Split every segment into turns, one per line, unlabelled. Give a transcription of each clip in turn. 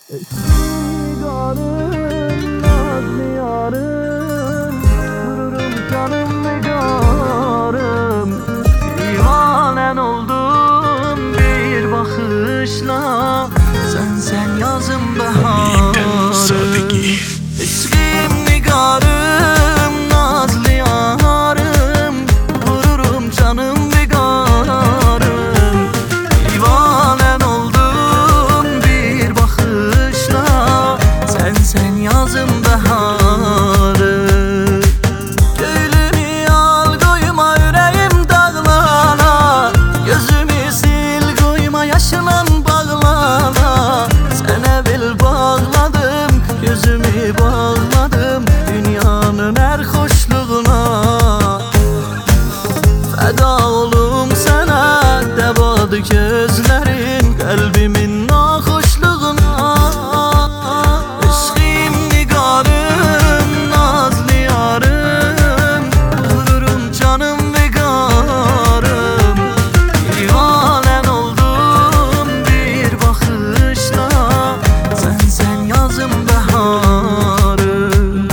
Nigarım, nazlı yarım, vururum canım nigarım. Divanen oldum bir bakışla, sen yazım baharım. Eşkim nigarım, nazlı yarım, vururum canım nigarım. Divanen oldum bir bakışla, sen yazım baharım. Gönlümü al koyma yüreğim dağlana, gözümü sil koyma yaşla bağlana. Sana bil bağladım, gözümü bağladım dünyanın her hoşluğuna. Feda olum sana, devadı gözlerin kalbimin nahoşluğuna. Eşkim nigarım, nazlı yarım, vururum canım nigarım. Divanen oldum bir bakışla, sen yazım baharım.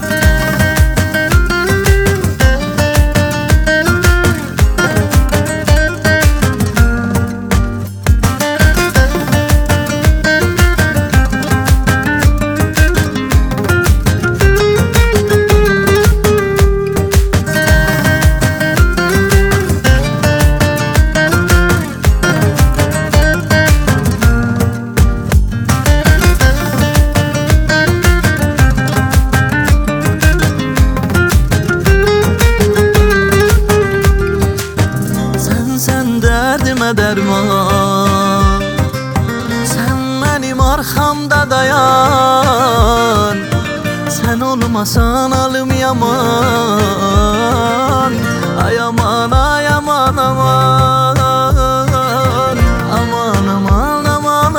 Sen derdime derman, sen benim arkamda dayan. Sen olmasan halim yaman, ay aman ay aman aman. Aman aman aman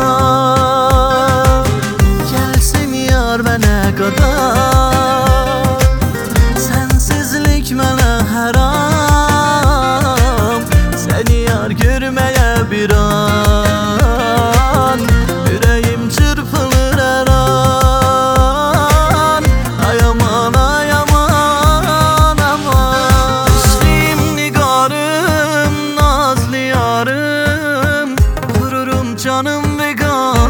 aman. Gelsin yar bana kadar, sensizlik mənə haram. Seni yar görmeye bir an, yüreğim çırpılır her an. Ay aman ay aman aman. Eşkim nigarım, nazlı yarım, vururum canım vegan.